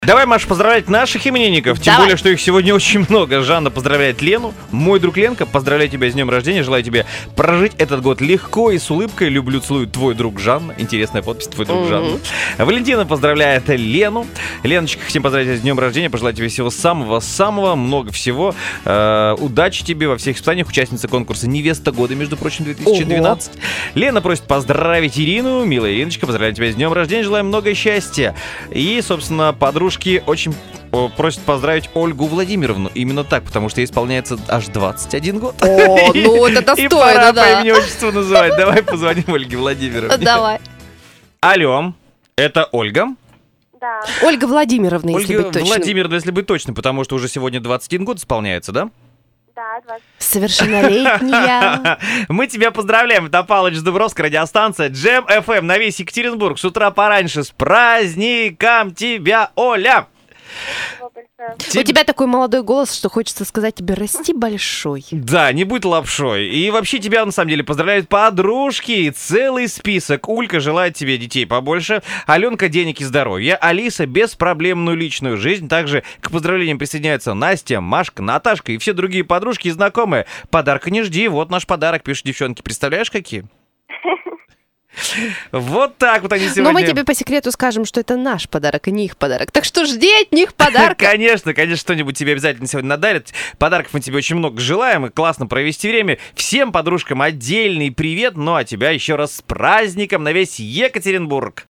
Давай, Маша, поздравлять наших именинников. Тем более, что их сегодня очень много. Жанна поздравляет Лену. Мой друг Ленка, поздравляю тебя с днем рождения. Желаю тебе прожить этот год легко и с улыбкой. Люблю, целую, твой друг Жанна. Интересная подпись, твой друг Жанна. Валентина поздравляет Лену. Леночка, хотим поздравить тебя с днем рождения. Пожелать тебе всего самого-самого, много всего. Удачи тебе во всех испытаниях. Участница конкурса «Невеста года», между прочим, 2012. Лена просит поздравить Ирину. Милая Ириночка, поздравляю тебя с днем рождения. Желаю много счастья. И, собственно, подружки очень просят поздравить Ольгу Владимировну. Именно так, потому что ей исполняется аж 21 год. О, ну это достойно, и пора да. по имени-отчеству называть. Давай позвоним Ольге Владимировне. Давай. Алло, это Ольга? Да. Ольга Владимировна, если быть Ольга точным. Владимировна, если быть точным, потому что уже сегодня 21 год исполняется, да? Да, 20. Совершеннолетняя. Мы тебя поздравляем. Это Павлович Дубровская, радиостанция Джем FM на весь Екатеринбург. С утра пораньше. С праздником тебя, Оля! Спасибо большое. У тебя такой молодой голос, что хочется сказать тебе: расти большой. Да, не будь лапшой. И вообще тебя, на самом деле, поздравляют подружки. Целый список. Улька желает тебе детей побольше. Аленка — денег и здоровья. Алиса — беспроблемную личную жизнь. Также к поздравлениям присоединяются Настя, Машка, Наташка и все другие подружки и знакомые. Подарка не жди. Вот наш подарок, пишут девчонки. Представляешь, какие? Вот так вот они сегодня. Но мы тебе по секрету скажем, что это наш подарок, а не их подарок. Так что жди от них подарка. Конечно, что-нибудь тебе обязательно сегодня надарят. Подарков мы тебе очень много желаем. И классно провести время. Всем подружкам отдельный привет. Ну а тебя еще раз с праздником на весь Екатеринбург.